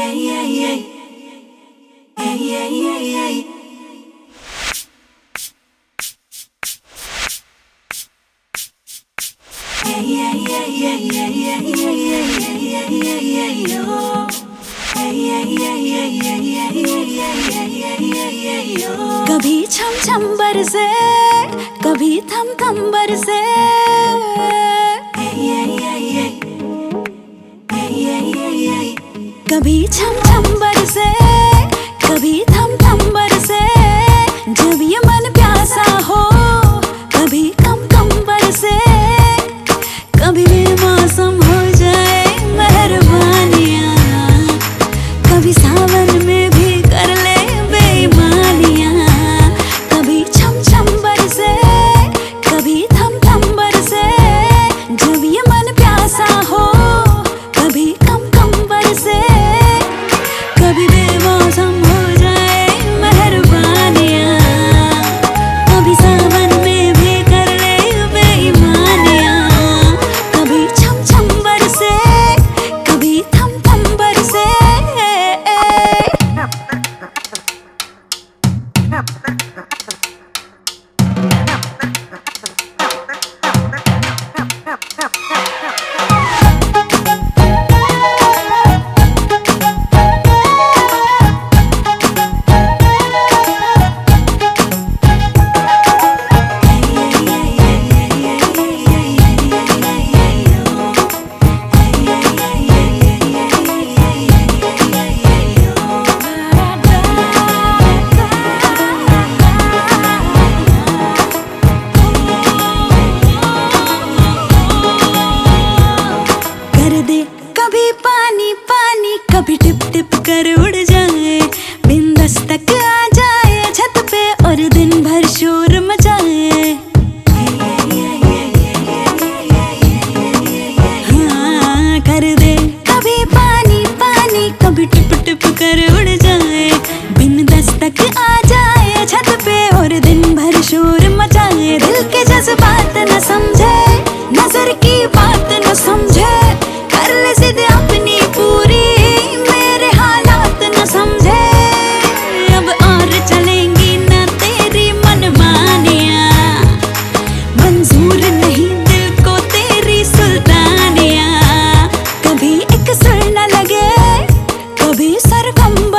कभी छम छम बरसे, कभी थम थम बरसे, कभी छम छम बरसे, कभी थम थम बरसे। जब ये मन प्यासा हो कभी कम कम बरसे, कभी बेमौसम हो जाए मेहरबानियाँ, कभी सावन में भी कर ले बेईमानियाँ। कभी छम छम बरसे, कभी थम थम बरसे। जब ये मन प्यासा हो कभी कम कम बरसे, कभी बेमौसम हो जाए मेहरबानियाँ, कभी सावन में भी कर ले बेईमानियाँ। कभी छम छम बरसे, कभी थम थम बरसे। कभी पानी पानी, कभी टिप टिप कर उड़ जाए, बिन दस्तक आ जाए छत पे और दिन भर शोर मचाए। हाँ कर दे कभी पानी पानी, कभी टिप टिप कर उड़ जाए, बिन दस्तक आ जाए छत पे और दिन भर शोर मचाए। दिल के जज्बात न समझे, नजर की बात न समझे, कर ले जिद अपनी पूरी, मेरे हालात न समझे। अब और चलेंगी ना तेरी मनमानियाँ, मंजूर नहीं दिल को तेरी सुल्तानियाँ। कभी एक सुर न लगे, कभी सरगम